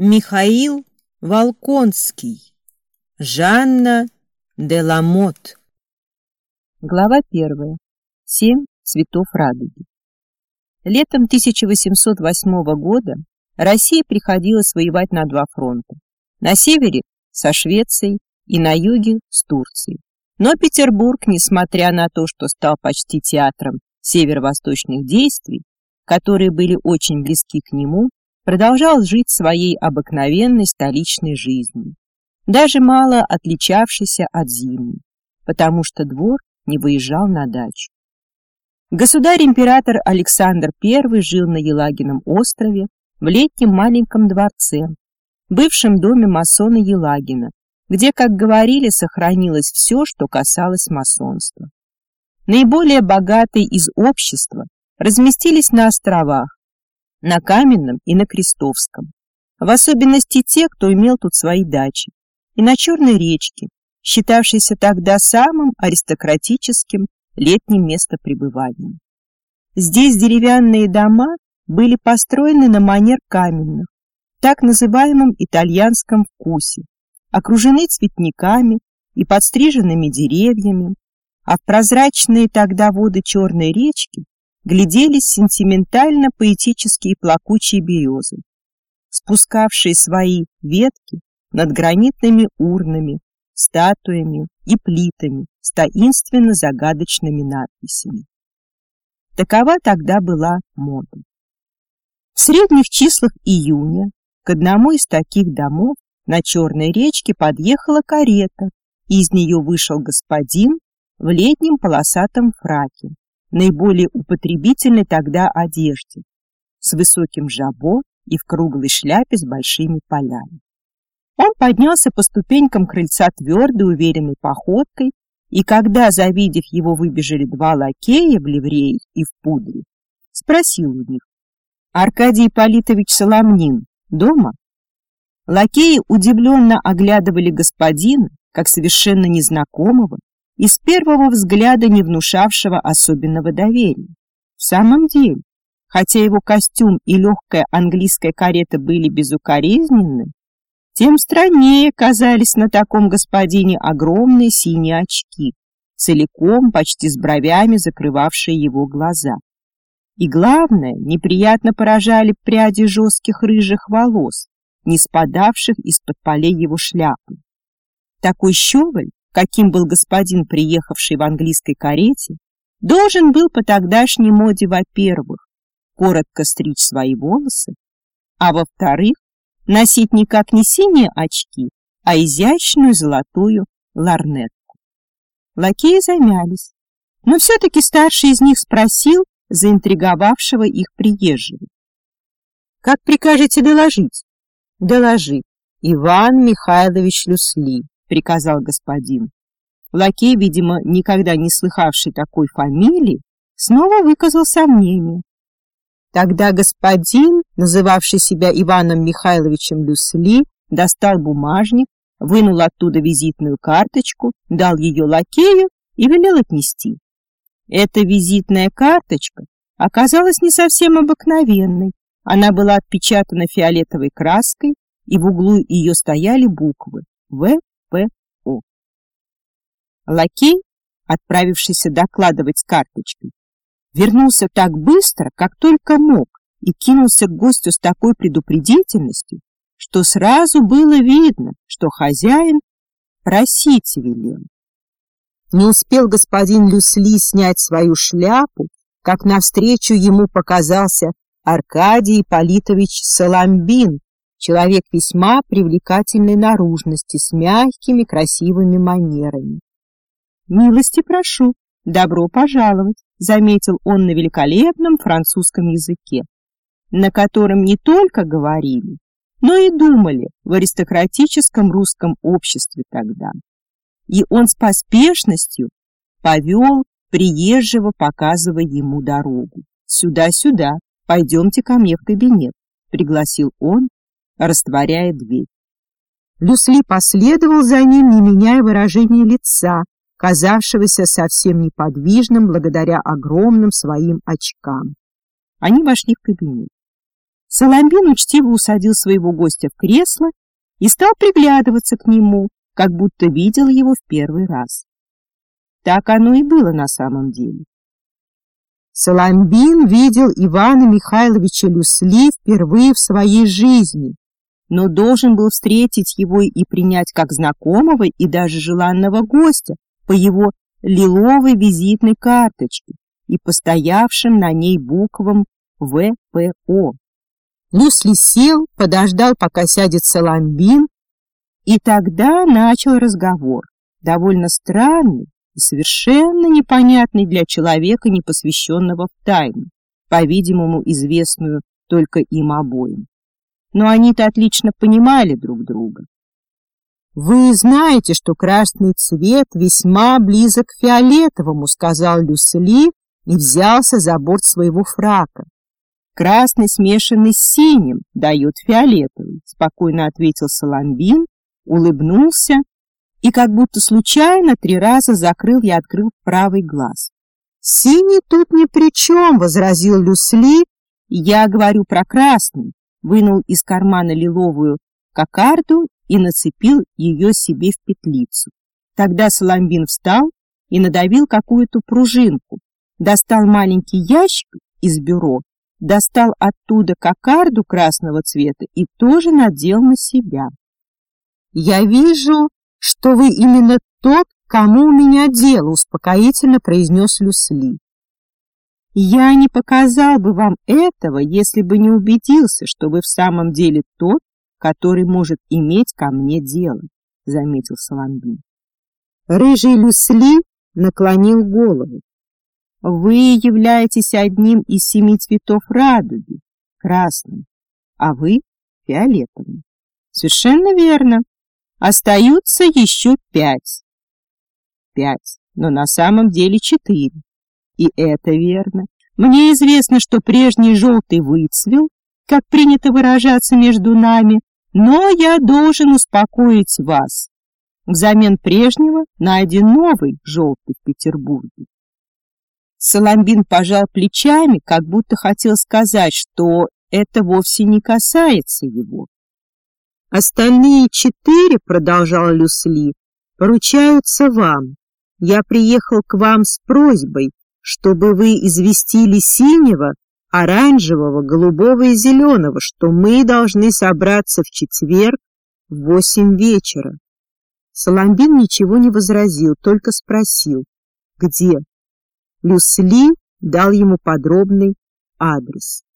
Михаил Волконский. Жанна де Ламот. Глава 1. 7 цветов радуги. Летом 1808 года Россия приходилось воевать на два фронта. На севере со Швецией и на юге с Турцией. Но Петербург, несмотря на то, что стал почти театром северо-восточных действий, которые были очень близки к нему, продолжал жить своей обыкновенной столичной жизнью, даже мало отличавшейся от зимней, потому что двор не выезжал на дачу. Государь-император Александр I жил на Елагином острове в летнем маленьком дворце, бывшем доме масона Елагина, где, как говорили, сохранилось все, что касалось масонства. Наиболее богатые из общества разместились на островах, на Каменном и на Крестовском, в особенности те, кто имел тут свои дачи, и на Черной речке, считавшейся тогда самым аристократическим летним местопребыванием. Здесь деревянные дома были построены на манер каменных, в так называемом итальянском вкусе, окружены цветниками и подстриженными деревьями, а в прозрачные тогда воды Черной речки гляделись сентиментально-поэтические плакучие березы, спускавшие свои ветки над гранитными урнами, статуями и плитами с таинственно-загадочными надписями. Такова тогда была мода. В средних числах июня к одному из таких домов на Черной речке подъехала карета, и из нее вышел господин в летнем полосатом фраке, наиболее употребительной тогда одежде, с высоким жабо и в круглой шляпе с большими полями. Он поднялся по ступенькам крыльца твердой, уверенной походкой, и когда, завидев его, выбежали два лакея в ливреи и в пудре, спросил у них: «Аркадий Ипполитович Соломнин дома?» Лакеи удивленно оглядывали господина, как совершенно незнакомого, и с первого взгляда не внушавшего особенного доверия. В самом деле, хотя его костюм и легкая английская карета были безукоризненны, тем страннее казались на таком господине огромные синие очки, целиком, почти с бровями, закрывавшие его глаза. И главное, неприятно поражали пряди жестких рыжих волос, не спадавших из-под полей его шляпы. Такой щеголь, каким был господин, приехавший в английской карете, должен был по тогдашней моде, во-первых, коротко стричь свои волосы, а во-вторых, носить никак не синие очки, а изящную золотую лорнетку. Лакеи замялись, но все-таки старший из них спросил заинтриговавшего их приезжего: «Как прикажете доложить?» «Доложи, Иван Михайлович Люсли», — приказал господин. Лакей, видимо, никогда не слыхавший такой фамилии, снова выказал сомнение. Тогда господин, называвший себя Иваном Михайловичем Люсли, достал бумажник, вынул оттуда визитную карточку, дал ее лакею и велел отнести. Эта визитная карточка оказалась не совсем обыкновенной. Она была отпечатана фиолетовой краской, и в углу ее стояли буквы ВПО. Лакей, отправившийся докладывать с карточкой, вернулся так быстро, как только мог, и кинулся к гостю с такой предупредительностью, что сразу было видно, что хозяин просить велел. Не успел господин Люсли снять свою шляпу, как навстречу ему показался Аркадий Ипполитович Соломбин, человек весьма привлекательной наружности, с мягкими красивыми манерами. «Милости прошу, добро пожаловать», — заметил он на великолепном французском языке, на котором не только говорили, но и думали в аристократическом русском обществе тогда. И он с поспешностью повел приезжего, показывая ему дорогу. «Сюда, сюда, пойдемте ко мне в кабинет», — пригласил он, растворяя дверь. Люсли последовал за ним, не меняя выражения лица, казавшегося совсем неподвижным благодаря огромным своим очкам. Они вошли в кабинет. Саламбин учтиво усадил своего гостя в кресло и стал приглядываться к нему, как будто видел его в первый раз. Так оно и было на самом деле. Саламбин видел Ивана Михайловича Люсли впервые в своей жизни, но должен был встретить его и принять как знакомого и даже желанного гостя по его лиловой визитной карточке и постоявшим на ней буквам ВПО. Люсли сел, подождал, пока сядет Саламбин, и тогда начал разговор, довольно странный и совершенно непонятный для человека, не посвященного в тайну, по-видимому, известную только им обоим. Но они-то отлично понимали друг друга. «Вы знаете, что красный цвет весьма близок к фиолетовому», — сказал Люсли и взялся за борт своего фрака. «Красный, смешанный с синим, дает фиолетовый», — спокойно ответил Саламбин, улыбнулся и как будто случайно 3 раза закрыл и открыл правый глаз. «Синий тут ни при чем», — возразил Люсли. «Я говорю про красный», вынул из кармана лиловую кокарду и нацепил ее себе в петлицу. Тогда Саламбин встал и надавил какую-то пружинку, достал маленький ящик из бюро, достал оттуда кокарду красного цвета и тоже надел на себя. «Я вижу, что вы именно тот, кому у меня дело», — успокоительно произнес Люсли. «Я не показал бы вам этого, если бы не убедился, что вы в самом деле тот, который может иметь ко мне дело», — заметил Саламбин. Рыжий Люсли наклонил голову. «Вы являетесь одним из 7 цветов радуги, красным, а вы — фиолетовым». «Совершенно верно. Остаются еще 5. 5, но на самом деле 4. И это верно. Мне известно, что прежний желтый выцвел, как принято выражаться между нами, но я должен успокоить вас. Взамен прежнего найден новый желтый в Петербурге». Саламбин пожал плечами, как будто хотел сказать, что это вовсе не касается его. «Остальные 4, — продолжал Люсли, — поручаются вам. Я приехал к вам с просьбой, чтобы вы известили синего, оранжевого, голубого и зеленого, что мы должны собраться в четверг в 8 вечера. Саламбин ничего не возразил, только спросил, где. Люсли дал ему подробный адрес.